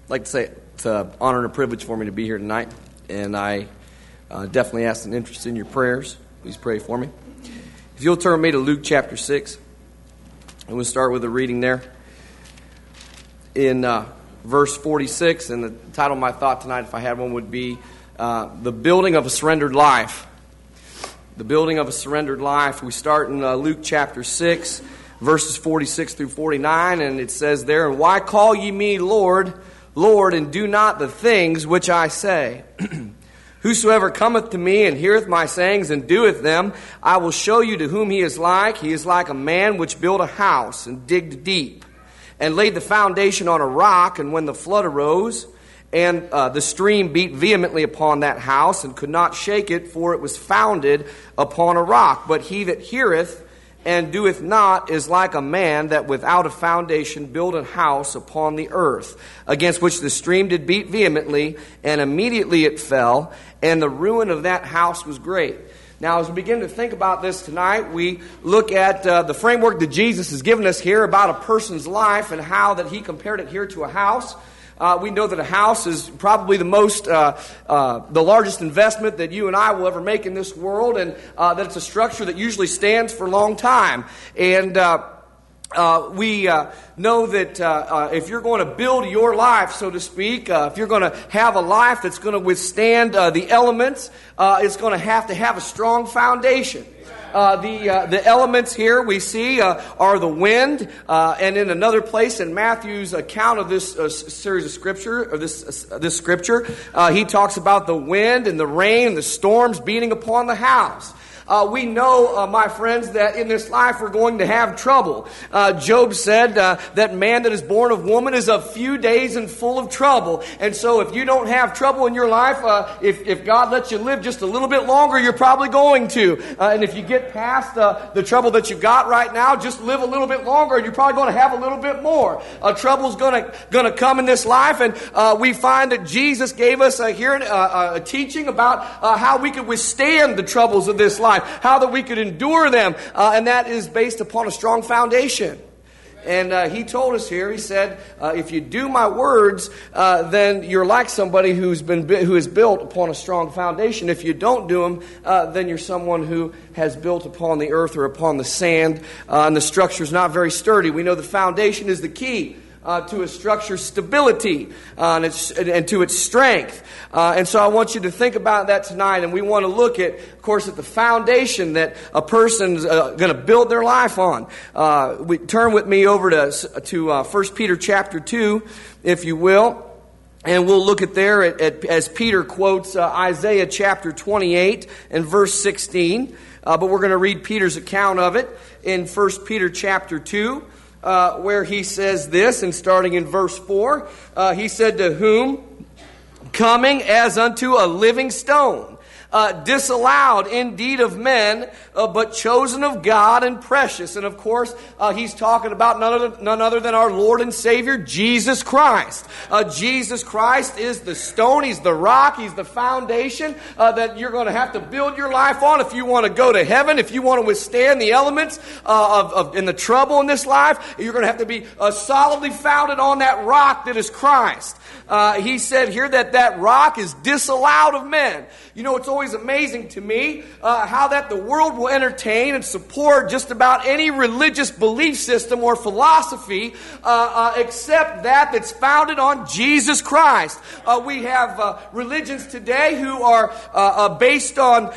I'd like to say it's an honor and a privilege for me to be here tonight, and I definitely ask an interest in your prayers. Please pray for me. If you'll turn me to Luke chapter 6, and we'll start with a reading there in verse 46, and the title of my thought tonight, if I had one, would be The Building of a Surrendered Life. The Building of a Surrendered Life. We start in Luke chapter 6, verses 46 through 49, and it says there, "And why call ye me Lord, Lord, and do not the things which I say? Whosoever cometh to me and heareth my sayings and doeth them, I will show you to whom he is like. He is like a man which built a house and digged deep, and laid the foundation on a rock, and when the flood arose, and the stream beat vehemently upon that house, and could not shake it, for it was founded upon a rock. But he that heareth and doeth not is like a man that without a foundation built a house upon the earth, against which the stream did beat vehemently, and immediately it fell, and the ruin of that house was great." Now, as we begin to think about this tonight, we look at the framework that Jesus has given us here about a person's life and how that he compared it here to a house. We know that a house is probably the largest investment that you and I will ever make in this world, and that it's a structure that usually stands for a long time. And we know that if you're going to build your life, so to speak, if you're going to have a life that's going to withstand the elements, it's going to have a strong foundation. The elements here we see are the wind, and in another place in Matthew's account of this series of scripture, or this scripture, he talks about the wind and the rain and the storms beating upon the house. We know, my friends, that in this life we're going to have trouble. Job said that man that is born of woman is of few days and full of trouble. And so if you don't have trouble in your life, if God lets you live just a little bit longer, you're probably going to. And if you get past the trouble that you've got right now, just live a little bit longer, and you're probably going to have a little bit more. Trouble's going to come in this life, and we find that Jesus gave us here a teaching about how we could withstand the troubles of this life, how that we could endure them, and that is based upon a strong foundation. And he told us here, he said, if you do my words, then you're like somebody who is built upon a strong foundation. If you don't do them, then you're someone who has built upon the earth or upon the sand, and the structure is not very sturdy. We know the foundation is the key to a structure's stability and to its strength. And so I want you to think about that tonight, and we want to look at, of course, at the foundation that a person's going to build their life on. Turn with me over to 1 Peter chapter 2, if you will, and we'll look at there as Peter quotes Isaiah chapter 28 and verse 16. But we're going to read Peter's account of it in 1 Peter chapter 2. Where he says this, and starting in verse 4, he said, "To whom, coming as unto a living stone, disallowed indeed of men, but chosen of God and precious." And of course, he's talking about none other than our Lord and Savior, Jesus Christ. Jesus Christ is the stone, he's the rock, he's the foundation that you're going to have to build your life on if you want to go to heaven, if you want to withstand the elements in the trouble in this life. You're going to have to be solidly founded on that rock that is Christ. He said here that rock is disallowed of men. You know, it's always amazing to me how that the world will entertain and support just about any religious belief system or philosophy except that's founded on Jesus Christ. We have religions today who are based on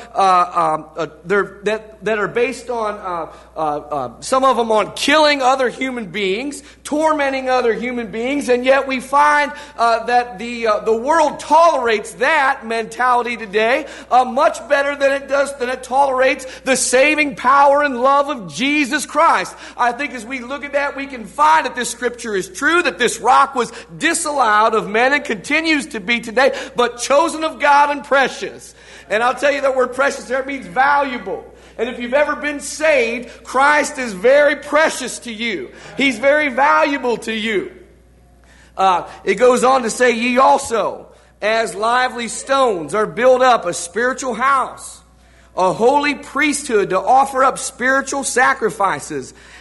that are based on some of them on killing other human beings, tormenting other human beings, and yet we find that the world tolerates that mentality today much better than it tolerates the saving power and love of Jesus Christ. I think as we look at that, we can find that this scripture is true, that this rock was disallowed of men and continues to be today, but chosen of God and precious. And I'll tell you that word precious there means valuable. And if you've ever been saved, Christ is very precious to you. He's very valuable to you. It goes on to say, "Ye also, as lively stones, are built up a spiritual house, a holy priesthood to offer up spiritual sacrifices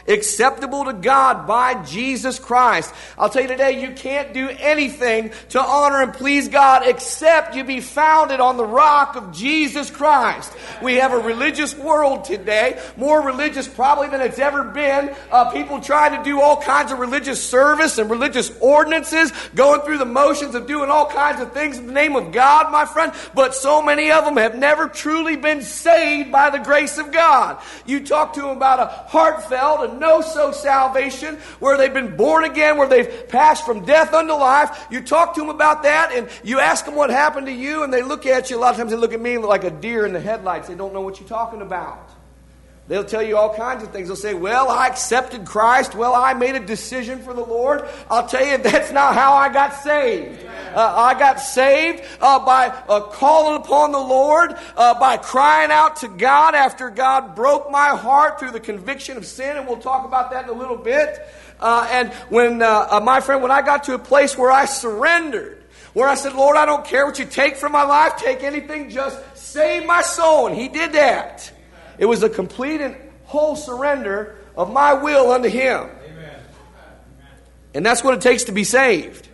acceptable to God by Jesus Christ. I'll tell you today, you can't do anything to honor and please God except you be founded on the rock of Jesus Christ. We have a religious world today, more religious probably than it's ever been. People trying to do all kinds of religious service and religious ordinances, going through the motions of doing all kinds of things in the name of God, my friend. But so many of them have never truly been saved by the grace of God. You talk to them about a heartfelt and no-so salvation, where they've been born again, where they've passed from death unto life. You talk to them about that, and you ask them what happened to you, and they look at you. A lot of times they look at me like a deer in the headlights. They don't know what you're talking about. They'll tell you all kinds of things. They'll say, well, I accepted Christ. Well, I made a decision for the Lord. I'll tell you, that's not how I got saved. I got saved by calling upon the Lord, by crying out to God after God broke my heart through the conviction of sin, and we'll talk about that in a little bit. And when, my friend, when I got to a place where I surrendered, where I said, Lord, I don't care what you take from my life, take anything, just save my soul. And He did that. It was a complete and whole surrender of my will unto Him. Amen. And that's what it takes to be saved.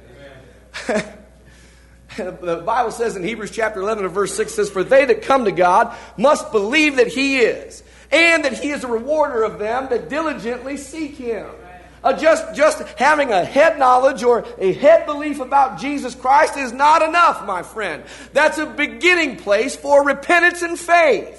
The Bible says in Hebrews chapter 11 and verse 6 says, for they that come to God must believe that He is, and that He is a rewarder of them that diligently seek Him. Just having a head knowledge or a head belief about Jesus Christ is not enough, my friend. That's a beginning place for repentance and faith.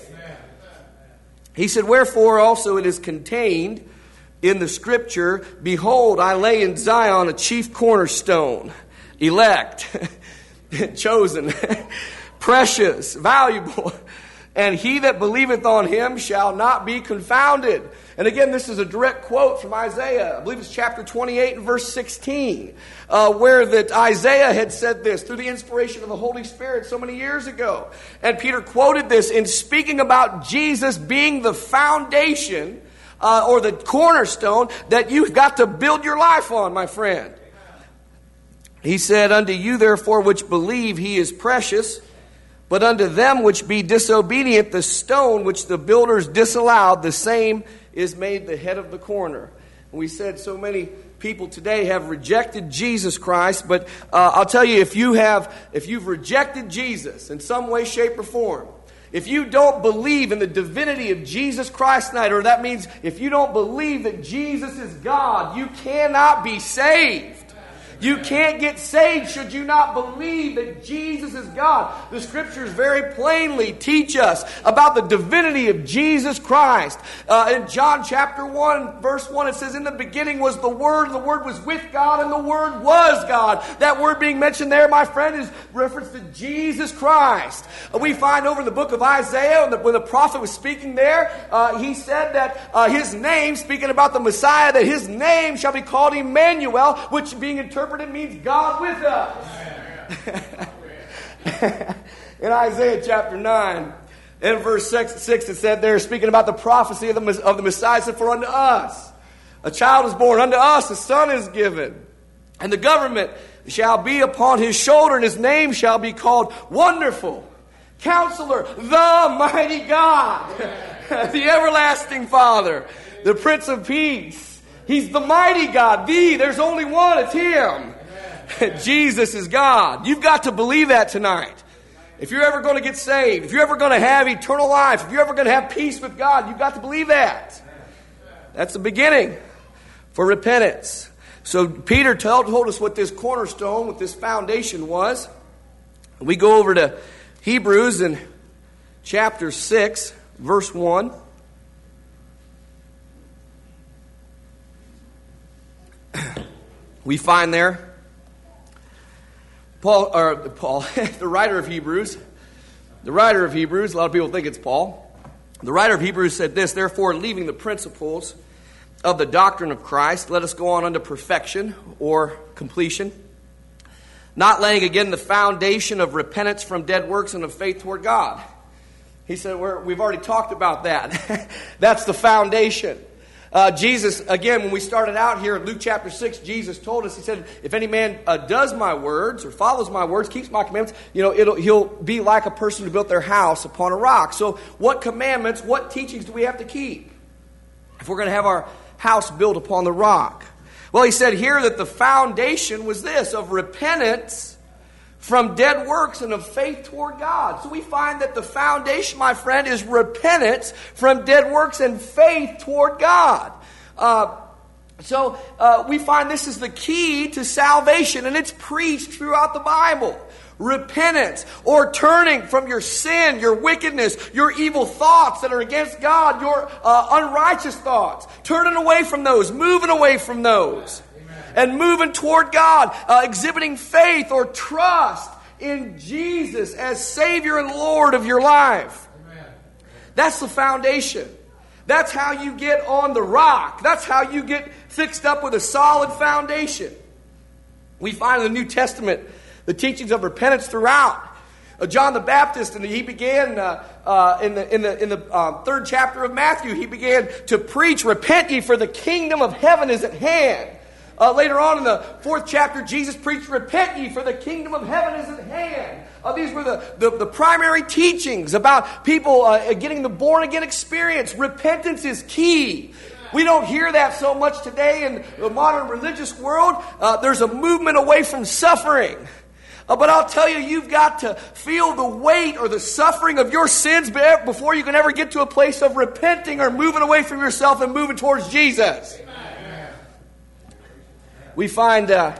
He said, wherefore also it is contained in the Scripture, behold, I lay in Zion a chief cornerstone, elect, chosen, precious, valuable, and he that believeth on Him shall not be confounded. And again, this is a direct quote from Isaiah. I believe it's chapter 28 and verse 16, where that Isaiah had said this through the inspiration of the Holy Spirit so many years ago. And Peter quoted this in speaking about Jesus being the foundation or the cornerstone that you've got to build your life on, my friend. He said, unto you therefore which believe He is precious, but unto them which be disobedient, the stone which the builders disallowed, the same is made the head of the corner. And we said so many people today have rejected Jesus Christ, but I'll tell you, if you've rejected Jesus in some way, shape, or form, if you don't believe in the divinity of Jesus Christ tonight, or that means if you don't believe that Jesus is God, you cannot be saved. You can't get saved should you not believe that Jesus is God. The Scriptures very plainly teach us about the divinity of Jesus Christ. In John chapter 1, verse 1, it says, in the beginning was the Word, and the Word was with God, and the Word was God. That word being mentioned there, my friend, is reference to Jesus Christ. We find over in the book of Isaiah, when the prophet was speaking there, he said that his name, speaking about the Messiah, that His name shall be called Emmanuel, which being interpreted means God with us. In Isaiah chapter 9 and verse 6 it said there, speaking about the prophecy of the Messiah, it said, for unto us a child is born, unto us a son is given, and the government shall be upon His shoulder, and His name shall be called Wonderful, Counselor, the Mighty God, the Everlasting Father, the Prince of Peace. He's the mighty God. There's only one. It's Him. Jesus is God. You've got to believe that tonight. If you're ever going to get saved, if you're ever going to have eternal life, if you're ever going to have peace with God, you've got to believe that. That's the beginning for repentance. So Peter told us what this cornerstone, what this foundation was. We go over to Hebrews in chapter 6, verse 1. We find there, Paul, the writer of Hebrews, a lot of people think it's Paul. The writer of Hebrews said this, therefore, leaving the principles of the doctrine of Christ, let us go on unto perfection or completion, not laying again the foundation of repentance from dead works and of faith toward God. He said, we've already talked about that. That's the foundation. Jesus, again, when we started out here in Luke chapter 6, Jesus told us, He said, if any man does my words or follows my words, keeps my commandments, he'll be like a person who built their house upon a rock. So what commandments, what teachings do we have to keep? If we're going to have our house built upon the rock? Well, he said here that the foundation was this, of repentance from dead works and of faith toward God. So we find that the foundation, my friend, is repentance from dead works and faith toward God. So we find this is the key to salvation, and it's preached throughout the Bible. Repentance, or turning from your sin, your wickedness, your evil thoughts that are against God, your unrighteous thoughts. Turning away from those, moving away from those. Amen. And moving toward God, exhibiting faith or trust in Jesus as Savior and Lord of your life. Amen. That's the foundation. That's how you get on the rock. That's how you get fixed up with a solid foundation. We find in the New Testament the teachings of repentance throughout. John the Baptist, and he began in the third chapter of Matthew, he began to preach, "Repent ye, for the kingdom of heaven is at hand." Later on in the fourth chapter, Jesus preached, "Repent ye, for the kingdom of heaven is at hand." These were the primary teachings about people getting the born-again experience. Repentance is key. We don't hear that so much today in the modern religious world. There's a movement away from suffering. But I'll tell you, you've got to feel the weight or the suffering of your sins before you can ever get to a place of repenting or moving away from yourself and moving towards Jesus. Amen. We find in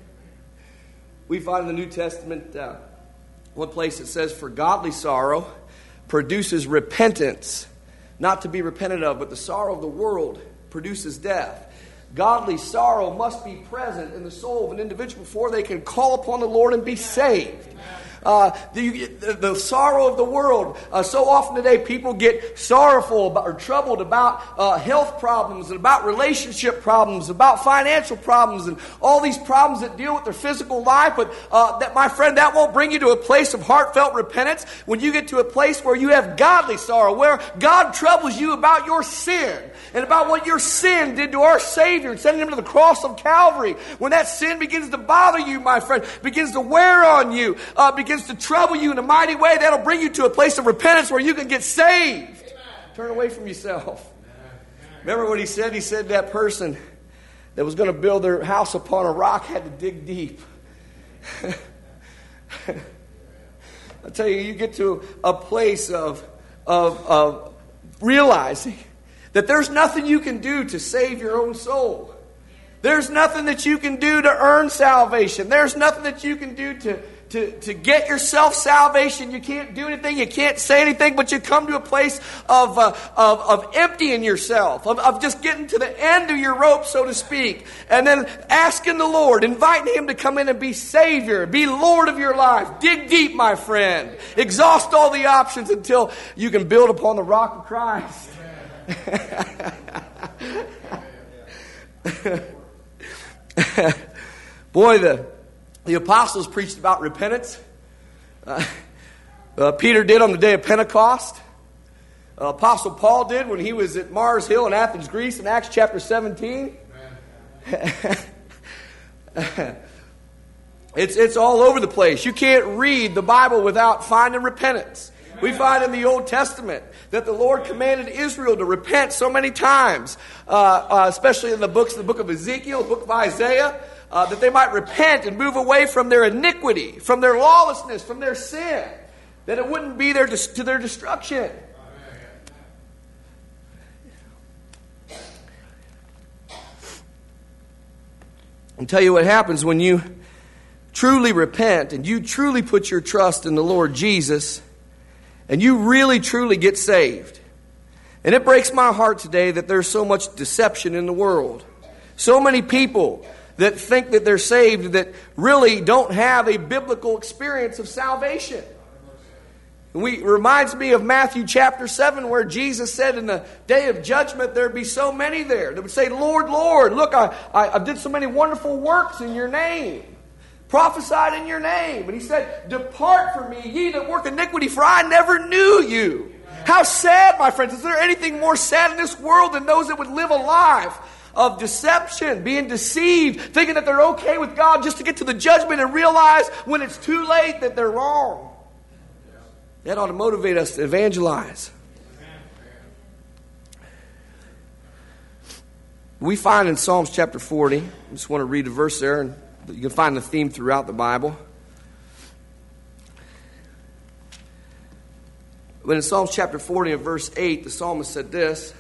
the New Testament one place it says, "For godly sorrow produces repentance, not to be repented of, but the sorrow of the world produces death." Godly sorrow must be present in the soul of an individual before they can call upon the Lord and be saved. The sorrow of the world. So often today people get sorrowful about, or troubled about health problems and about relationship problems, about financial problems, and all these problems that deal with their physical life. But that, my friend, that won't bring you to a place of heartfelt repentance when you get to a place where you have godly sorrow, where God troubles you about your sin and about what your sin did to our Savior and sending Him to the cross of Calvary. When that sin begins to bother you, my friend, begins to wear on you, begins to trouble you in a mighty way, that'll bring you to a place of repentance where you can get saved. Amen. Turn away from yourself. Amen. Remember what he said? He said that person that was going to build their house upon a rock had to dig deep. I tell you, you get to a place of realizing that there's nothing you can do to save your own soul. There's nothing that you can do to earn salvation. There's nothing that you can do to get yourself salvation. You can't do anything. You can't say anything, but you come to a place of emptying yourself, of just getting to the end of your rope, so to speak, and then asking the Lord, inviting Him to come in and be Savior, be Lord of your life. Dig deep, my friend. Exhaust all the options until you can build upon the rock of Christ. Boy, the apostles preached about repentance. Peter did on the day of Pentecost. Apostle Paul did when he was at Mars Hill in Athens, Greece, in Acts chapter 17. It's all over the place. You can't read the Bible without finding repentance. We find in the Old Testament that the Lord commanded Israel to repent so many times, especially in the book of Ezekiel, the book of Isaiah, that they might repent and move away from their iniquity, from their lawlessness, from their sin, that it wouldn't be to their destruction. I'll tell you what happens when you truly repent and you truly put your trust in the Lord Jesus and you really truly get saved. And it breaks my heart today that there's so much deception in the world. So many people that think that they're saved that really don't have a biblical experience of salvation. It reminds me of Matthew chapter 7 where Jesus said in the day of judgment there'd be so many there that would say, "Lord, Lord, look, I did so many wonderful works in your name. Prophesied in your name." And he said, "Depart from me, ye that work iniquity, for I never knew you." How sad, my friends. Is there anything more sad in this world than those that would live a life of deception, being deceived, thinking that they're okay with God just to get to the judgment and realize when it's too late that they're wrong? That ought to motivate us to evangelize. We find in Psalms chapter 40, I just want to read a verse there, and you can find the theme throughout the Bible. But in Psalms chapter 40 and verse 8, the psalmist said this.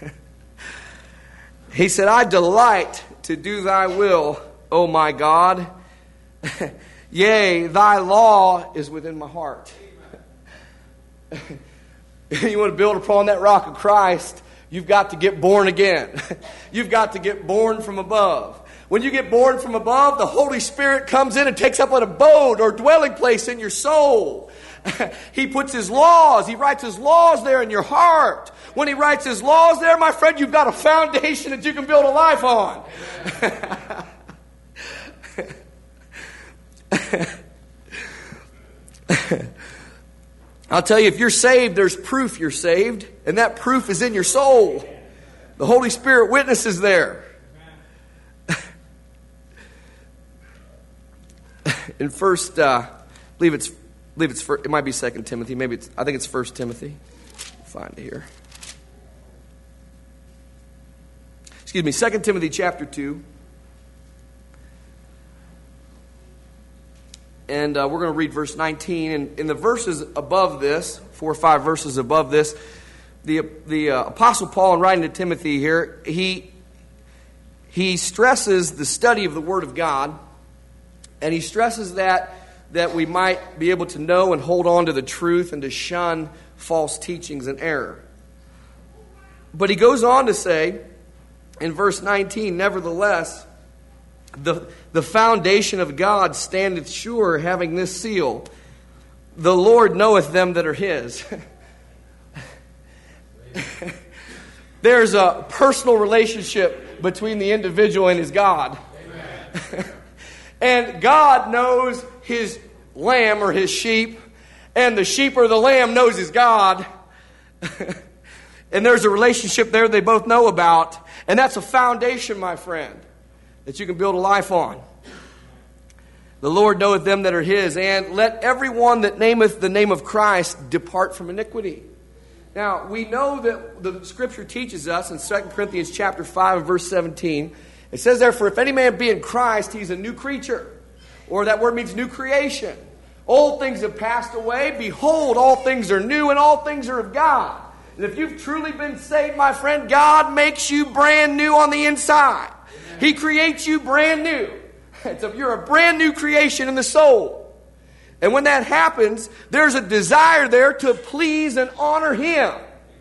He said, I delight to do thy will, O my God. Yea, thy law is within my heart. You want to build upon that rock of Christ, you've got to get born again. You've got to get born from above. When you get born from above, the Holy Spirit comes in and takes up an abode or dwelling place in your soul. He puts His laws, He writes His laws there in your heart. When He writes His laws there, my friend, you've got a foundation that you can build a life on. I'll tell you, if you're saved, there's proof you're saved, and that proof is in your soul. The Holy Spirit witnesses there. In first, it might be 2 Timothy. I think it's 1 Timothy. Find it here. Excuse me, 2 Timothy chapter 2. And we're going to read verse 19. And in the verses above this, 4 or 5 verses above this, the Apostle Paul, in writing to Timothy here, he stresses the study of the Word of God. And he stresses that we might be able to know and hold on to the truth and to shun false teachings and error. But he goes on to say, in verse 19, nevertheless, the foundation of God standeth sure, having this seal, the Lord knoweth them that are His. There's a personal relationship between the individual and his God. And God knows His lamb or His sheep, and the sheep or the lamb knows his God. And there's a relationship there they both know about. And that's a foundation, my friend, that you can build a life on. The Lord knoweth them that are His, and let everyone that nameth the name of Christ depart from iniquity. Now, we know that the Scripture teaches us in 2 Corinthians chapter 5 and verse 17, it says, therefore, if any man be in Christ, he's a new creature. Or that word means new creation. Old things have passed away. Behold, all things are new, and all things are of God. And if you've truly been saved, my friend, God makes you brand new on the inside. He creates you brand new. So you're a brand new creation in the soul. And when that happens, there's a desire there to please and honor Him.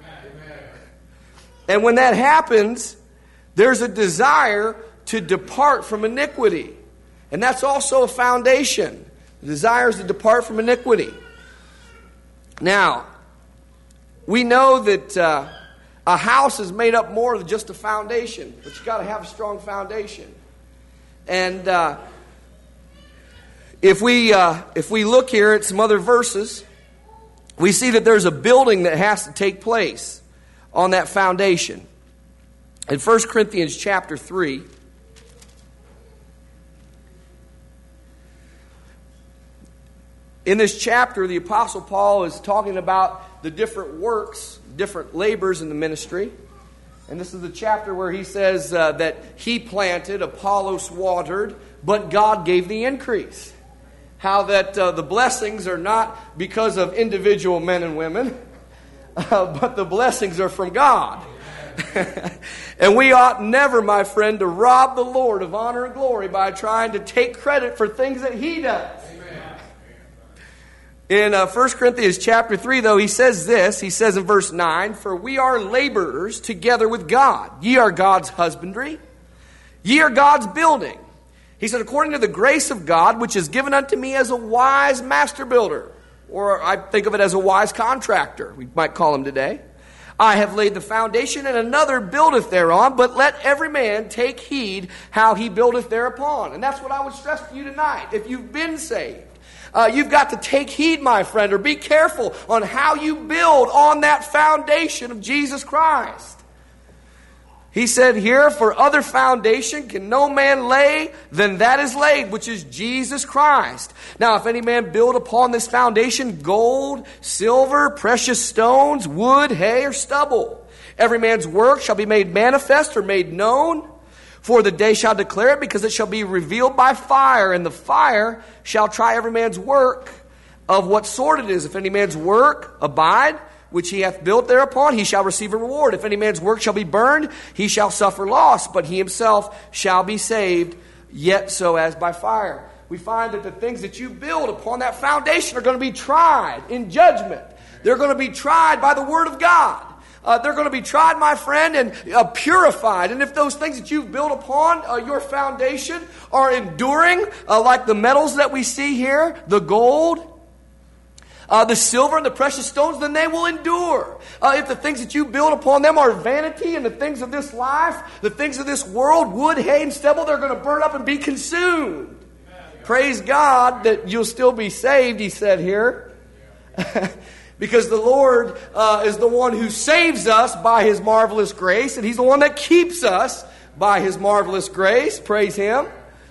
And when that happens, there's a desire to depart from iniquity. And that's also a foundation. The desire is to depart from iniquity. Now, we know that a house is made up more than just a foundation. But you've got to have a strong foundation. And if we look here at some other verses, we see that there's a building that has to take place on that foundation. In 1 Corinthians chapter 3, in this chapter, the Apostle Paul is talking about the different works, different labors in the ministry. And this is the chapter where he says that he planted, Apollos watered, but God gave the increase. How that the blessings are not because of individual men and women, but the blessings are from God. And we ought never, my friend, to rob the Lord of honor and glory by trying to take credit for things that He does. In 1 Corinthians chapter 3, though, he says this. He says in verse 9, for we are laborers together with God. Ye are God's husbandry. Ye are God's building. He said, according to the grace of God, which is given unto me as a wise master builder. Or I think of it as a wise contractor, we might call him today. I have laid the foundation, and another buildeth thereon, but let every man take heed how he buildeth thereupon. And that's what I would stress to you tonight. If you've been saved, you've got to take heed, my friend, or be careful on how you build on that foundation of Jesus Christ. He said here, for other foundation can no man lay than that is laid, which is Jesus Christ. Now, if any man build upon this foundation gold, silver, precious stones, wood, hay, or stubble, Every man's work shall be made manifest or made known, for the day shall declare it, because it shall be revealed by fire, and the fire shall try every man's work of what sort it is. If any man's work abide, which he hath built thereupon, he shall receive a reward. If any man's work shall be burned, he shall suffer loss, but he himself shall be saved, yet so as by fire. We find that the things that you build upon that foundation are going to be tried in judgment. They're going to be tried by the Word of God. They're going to be tried, my friend, and purified. And if those things that you've built upon your foundation are enduring, like the metals that we see here, the gold, the silver and the precious stones, then they will endure. If the things that you build upon them are vanity and the things of this life, the things of this world, wood, hay, and stubble, they're going to burn up and be consumed. Praise God that you'll still be saved, he said here. Because the Lord is the one who saves us by His marvelous grace, and He's the one that keeps us by His marvelous grace. Praise Him.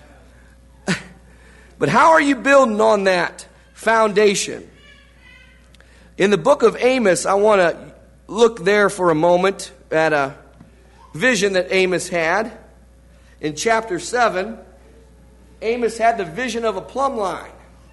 But how are you building on that foundation? In the book of Amos, I want to look there for a moment at a vision that Amos had. In chapter 7, Amos had the vision of a plumb line.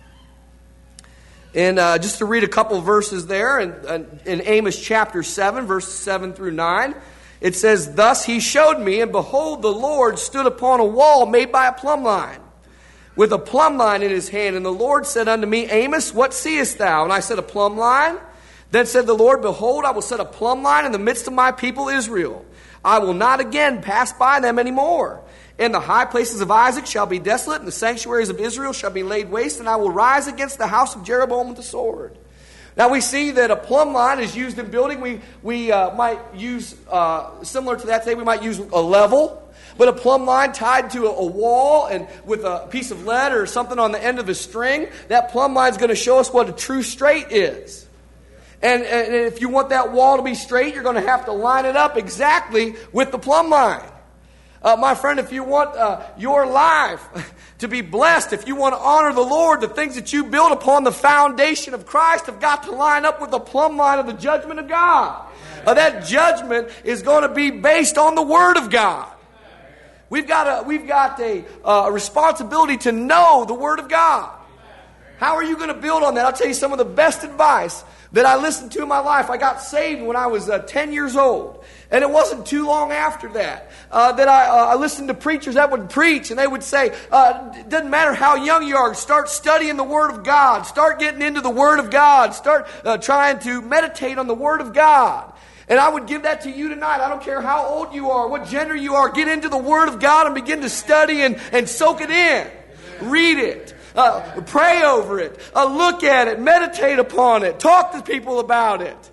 And just to read a couple verses there, in Amos chapter 7, verses 7 through 9, it says, "Thus he showed me, and behold, the Lord stood upon a wall made by a plumb line, with a plumb line in his hand. And the Lord said unto me, Amos, what seest thou? And I said, a plumb line. Then said the Lord, Behold, I will set a plumb line in the midst of my people Israel. I will not again pass by them any more. And the high places of Isaac shall be desolate, and the sanctuaries of Israel shall be laid waste, and I will rise against the house of Jeroboam with the sword." Now we see that a plumb line is used in building. We might use, similar to that today, we might use a level. But a plumb line tied to a wall and with a piece of lead or something on the end of a string, that plumb line is going to show us what a true straight is. And if you want that wall to be straight, you're going to have to line it up exactly with the plumb line. My friend, if you want your life to be blessed, if you want to honor the Lord, the things that you build upon the foundation of Christ have got to line up with the plumb line of the judgment of God. That judgment is going to be based on the Word of God. We've got a responsibility to know the Word of God. How are you going to build on that? I'll tell you some of the best advice that I listened to in my life. I got saved when I was 10 years old. And it wasn't too long after that that I listened to preachers that would preach, and they would say, it doesn't matter how young you are, start studying the Word of God. Start getting into the Word of God. Start trying to meditate on the Word of God. And I would give that to you tonight. I don't care how old you are, what gender you are. Get into the Word of God and begin to study and soak it in. Read it. Pray over it. Look at it. Meditate upon it. Talk to people about it.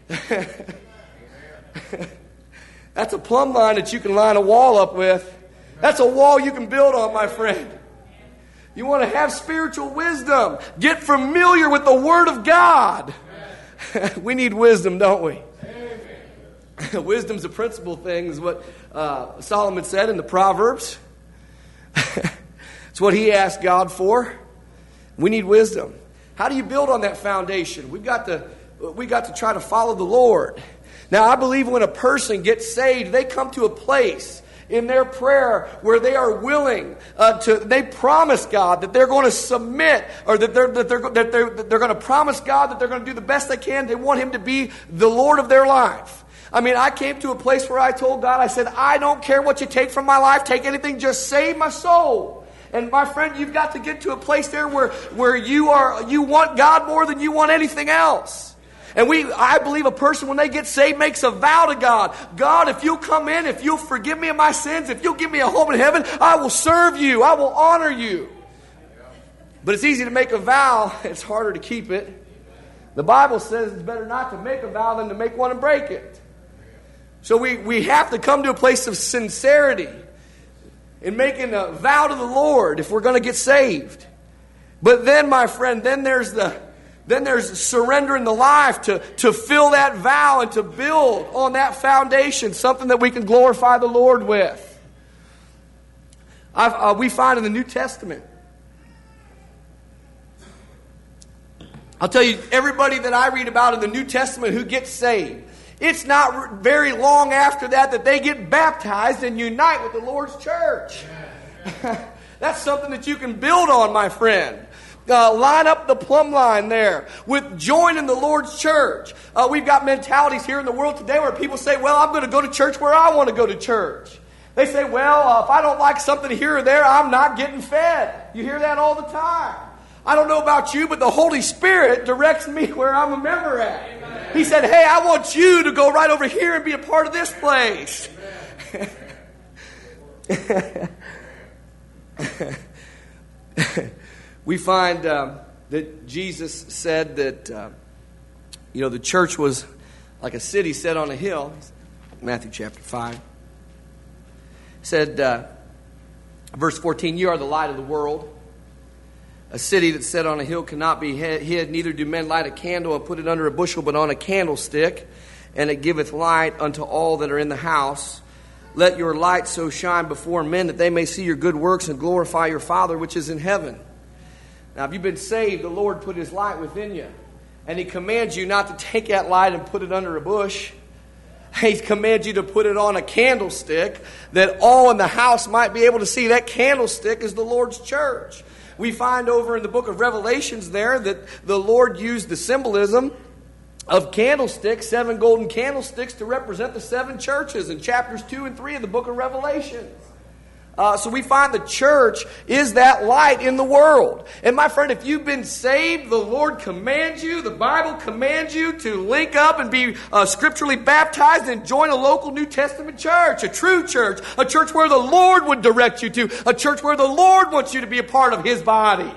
That's a plumb line that you can line a wall up with. That's a wall you can build on, my friend. You want to have spiritual wisdom. Get familiar with the Word of God. We need wisdom, don't we? Wisdom's a principal thing, is what Solomon said in the Proverbs. It's what he asked God for. We need wisdom. How do you build on that foundation? We got to try to follow the Lord. Now, I believe when a person gets saved, they come to a place in their prayer where they are willing they promise God that they're going to submit, or that they're going to promise God that they're going to do the best they can. They want Him to be the Lord of their life. I mean, I came to a place where I told God, I said, I don't care what you take from my life. Take anything, just save my soul. And my friend, you've got to get to a place there where you want God more than you want anything else. And I believe a person, when they get saved, makes a vow to God. God, if you'll come in, if you'll forgive me of my sins, if you'll give me a home in heaven, I will serve you. I will honor you. But it's easy to make a vow. It's harder to keep it. The Bible says it's better not to make a vow than to make one and break it. So we have to come to a place of sincerity in making a vow to the Lord if we're going to get saved. But then, my friend, then there's surrendering the life to fill that vow and to build on that foundation, something that we can glorify the Lord with. We find in the New Testament, I'll tell you, everybody that I read about in the New Testament who gets saved, It's not very long after that they get baptized and unite with the Lord's church. That's something that you can build on, my friend. Line up the plumb line there with joining the Lord's church. We've got mentalities here in the world today where people say, well, I'm going to go to church where I want to go to church. They say, well, if I don't like something here or there, I'm not getting fed. You hear that all the time. I don't know about you, but the Holy Spirit directs me where I'm a member at. Amen. He said, hey, I want you to go right over here and be a part of this place. We find that Jesus said that, the church was like a city set on a hill. Matthew chapter 5. He said, verse 14, you are the light of the world. A city that's set on a hill cannot be hid. Neither do men light a candle and put it under a bushel, but on a candlestick, and it giveth light unto all that are in the house. Let your light so shine before men that they may see your good works and glorify your Father which is in heaven. Now, if you've been saved, the Lord put His light within you. And He commands you not to take that light and put it under a bush. He commands you to put it on a candlestick that all in the house might be able to see. That candlestick is the Lord's church. We find over in the book of Revelations there that the Lord used the symbolism of candlesticks, 7 golden candlesticks, to represent the 7 churches in chapters 2 and 3 of the book of Revelations. So we find the church is that light in the world. And my friend, if you've been saved, the Lord commands you, the Bible commands you to link up and be scripturally baptized and join a local New Testament church, a true church, a church where the Lord would direct you to, a church where the Lord wants you to be a part of His body.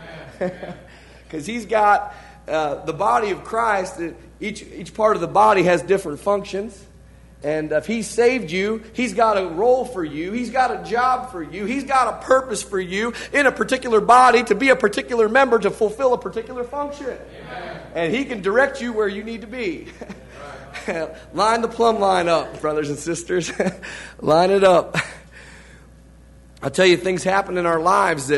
Because He's got the body of Christ. Each part of the body has different functions. And if He saved you, He's got a role for you. He's got a job for you. He's got a purpose for you in a particular body to be a particular member to fulfill a particular function. Amen. And He can direct you where you need to be. Line the plumb line up, brothers and sisters. Line it up. I'll tell you, things happen in our lives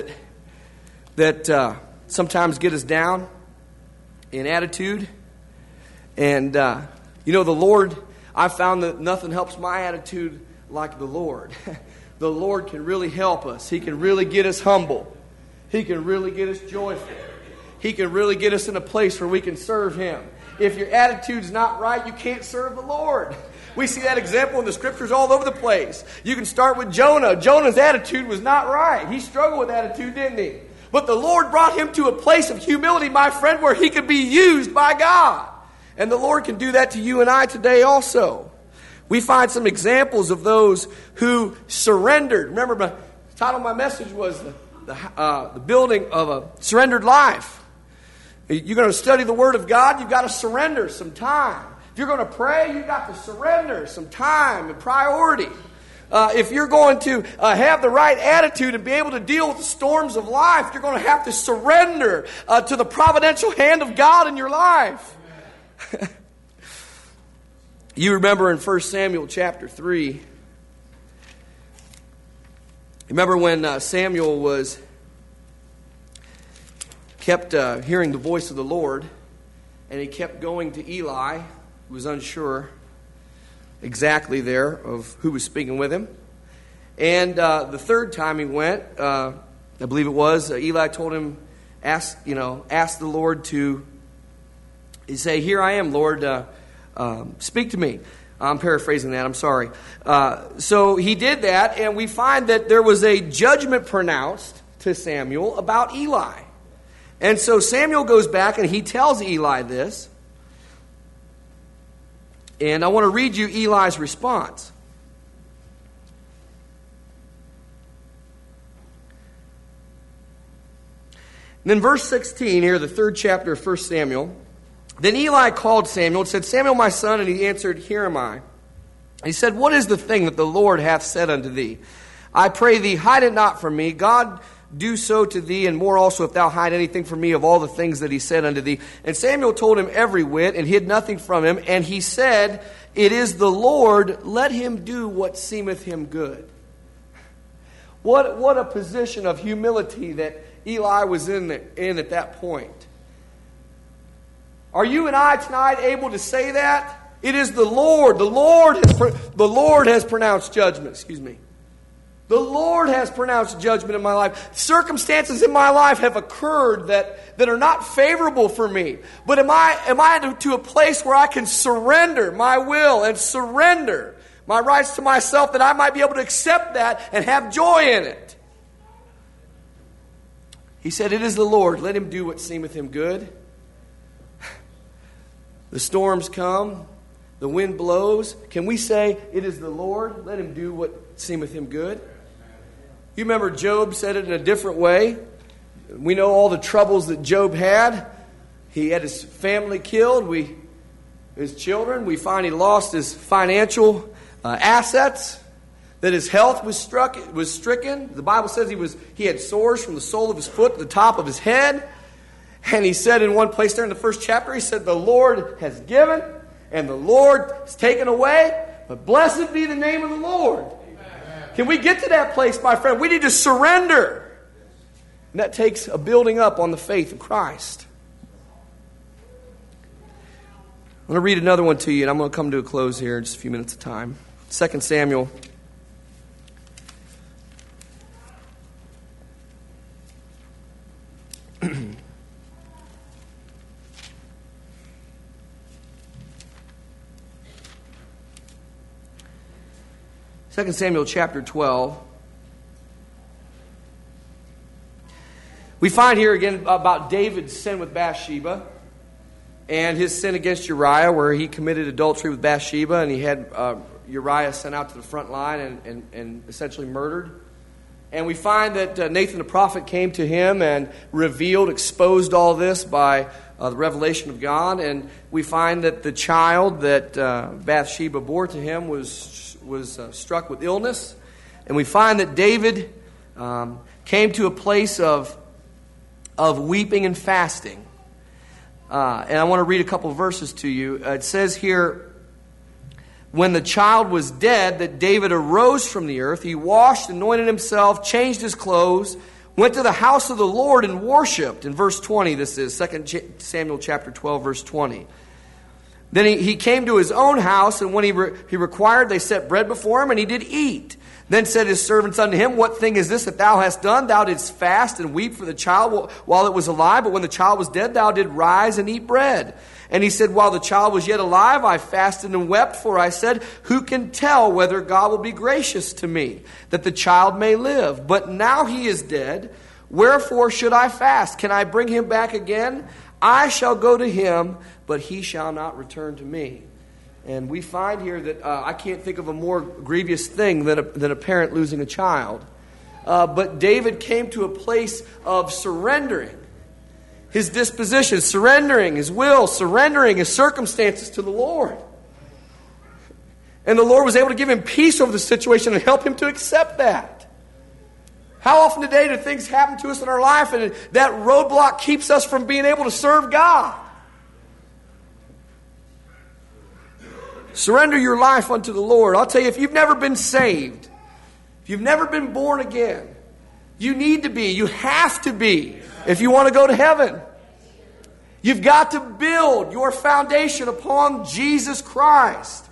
that sometimes get us down in attitude. And, the Lord... I found that nothing helps my attitude like the Lord. The Lord can really help us. He can really get us humble. He can really get us joyful. He can really get us in a place where we can serve Him. If your attitude's not right, you can't serve the Lord. We see that example in the Scriptures all over the place. You can start with Jonah. Jonah's attitude was not right. He struggled with attitude, didn't he? But the Lord brought him to a place of humility, my friend, where he could be used by God. And the Lord can do that to you and I today also. We find some examples of those who surrendered. Remember, the title of my message was the building of a surrendered life. You're going to study the Word of God, you've got to surrender some time. If you're going to pray, you've got to surrender some time and priority. If you're going to have the right attitude and be able to deal with the storms of life, you're going to have to surrender to the providential hand of God in your life. You remember in 1 Samuel chapter 3, remember when Samuel was kept hearing the voice of the Lord, and he kept going to Eli, who was unsure exactly there of who was speaking with him. And the third time he went, I believe it was, Eli told him, ask the Lord to say, "Here I am, Lord, speak to me." I'm paraphrasing that, I'm sorry. So he did that, and we find that there was a judgment pronounced to Samuel about Eli. And so Samuel goes back and he tells Eli this. And I want to read you Eli's response. And then verse 16 here, the 3rd chapter of 1 Samuel. Then Eli called Samuel and said, "Samuel, my son," and he answered, "Here am I." And he said, "What is the thing that the Lord hath said unto thee? I pray thee, hide it not from me. God do so to thee, and more also, if thou hide anything from me of all the things that he said unto thee." And Samuel told him every whit, and hid nothing from him. And he said, "It is the Lord, let him do what seemeth him good." What a position of humility that Eli was in at that point. Are you and I tonight able to say that? It is the Lord. The Lord has pronounced judgment. Excuse me. The Lord has pronounced judgment in my life. Circumstances in my life have occurred that are not favorable for me. But am I to a place where I can surrender my will and surrender my rights to myself, that I might be able to accept that and have joy in it? He said, it is the Lord. Let him do what seemeth him good. The storms come. The wind blows. Can we say, it is the Lord? Let him do what seemeth him good. You remember Job said it in a different way. We know all the troubles that Job had. He had his family killed. His children. We find he lost his financial assets. That his health was stricken. The Bible says he had sores from the sole of his foot to the top of his head. And he said in one place there in the first chapter, he said, the Lord has given and the Lord has taken away. But blessed be the name of the Lord. Can we get to that place, my friend? We need to surrender. And that takes a building up on the faith of Christ. I'm going to read another one to you, and I'm going to come to a close here in just a few minutes of time. 2 Samuel. Second Samuel chapter 12. We find here again about David's sin with Bathsheba and his sin against Uriah, where he committed adultery with Bathsheba, and he had Uriah sent out to the front line and essentially murdered. And we find that Nathan the prophet came to him and exposed all this by the revelation of God. And we find that the child that Bathsheba bore to him was struck with illness. And we find that David came to a place of weeping and fasting. And I want to read a couple of verses to you. It says here, when the child was dead, that David arose from the earth. He washed, anointed himself, changed his clothes, went to the house of the Lord and worshipped. In verse 20, this is 2 Samuel chapter 12, verse 20. Then he came to his own house, and when he required, they set bread before him, and he did eat. Then said his servants unto him, what thing is this that thou hast done? Thou didst fast and weep for the child while it was alive, but when the child was dead, thou didst rise and eat bread. And he said, while the child was yet alive, I fasted and wept, for I said, who can tell whether God will be gracious to me, that the child may live? But now he is dead. Wherefore should I fast? Can I bring him back again? I shall go to him, but he shall not return to me. And we find here that I can't think of a more grievous thing than a parent losing a child. But David came to a place of surrendering his disposition, surrendering his will, surrendering his circumstances to the Lord. And the Lord was able to give him peace over the situation and help him to accept that. How often today do things happen to us in our life and that roadblock keeps us from being able to serve God? Surrender your life unto the Lord. I'll tell you, if you've never been saved, if you've never been born again, you need to be, you have to be, if you want to go to heaven. You've got to build your foundation upon Jesus Christ.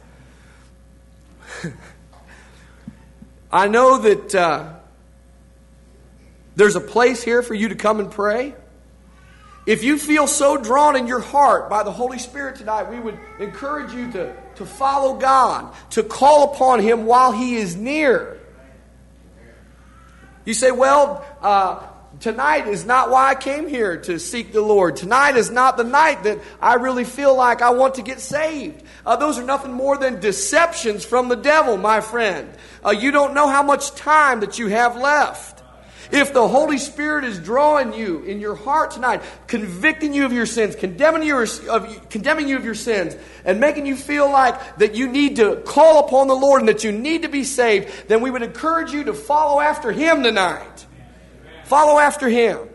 I know that there's a place here for you to come and pray. If you feel so drawn in your heart by the Holy Spirit tonight, we would encourage you to follow God, to call upon Him while He is near. You say, well, tonight is not why I came here to seek the Lord. Tonight is not the night that I really feel like I want to get saved. Those are nothing more than deceptions from the devil, my friend. You don't know how much time that you have left. If the Holy Spirit is drawing you in your heart tonight, convicting you of your sins, condemning you of your sins, and making you feel like that you need to call upon the Lord and that you need to be saved, then we would encourage you to follow after Him tonight. Follow after Him.